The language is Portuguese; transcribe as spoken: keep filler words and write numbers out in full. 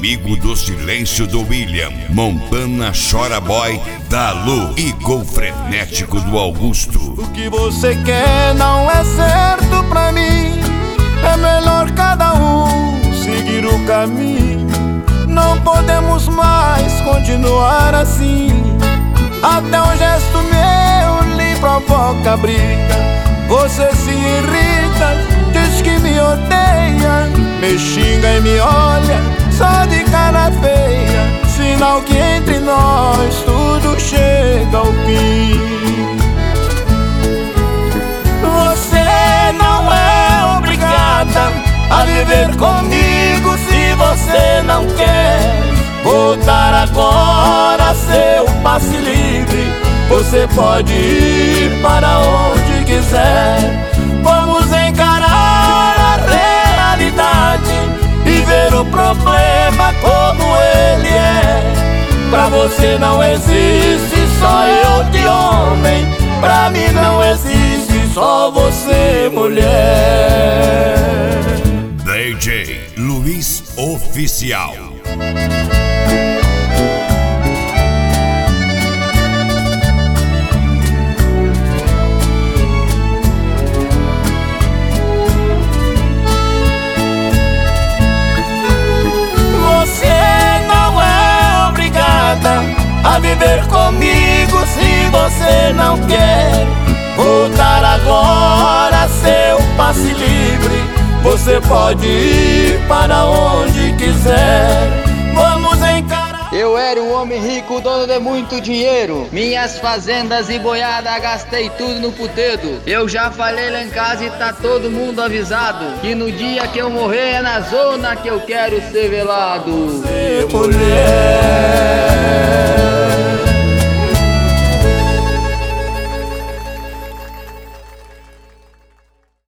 Amigo do Silêncio do William, Montana Chora Boy da Lu e Gol Frenético do Augusto. O que você quer não é certo pra mim, é melhor cada um seguir o caminho. Não podemos mais continuar assim. Até um gesto meu lhe provoca briga. Você se irrita, diz que me odeia, me xinga e me olha só de cara feia. Sinal que entre nós tudo chega ao fim. Você não é obrigada a viver comigo se você não quer voltar agora, seu passe livre. Você pode ir para onde quiser. Vamos encarar a realidade e ver o problema como ele é. Pra você não existe só eu de homem, pra mim não existe só você mulher. D J Luiz Oficial. A viver comigo se você não quer voltar agora, seu passe livre. Você pode ir para onde quiser. Vamos encarar. Eu era um homem rico, dono de muito dinheiro. Minhas fazendas e boiada gastei tudo no putedo. Eu já falei lá em casa e tá todo mundo avisado que no dia que eu morrer é na zona que eu quero ser velado. Você mulher.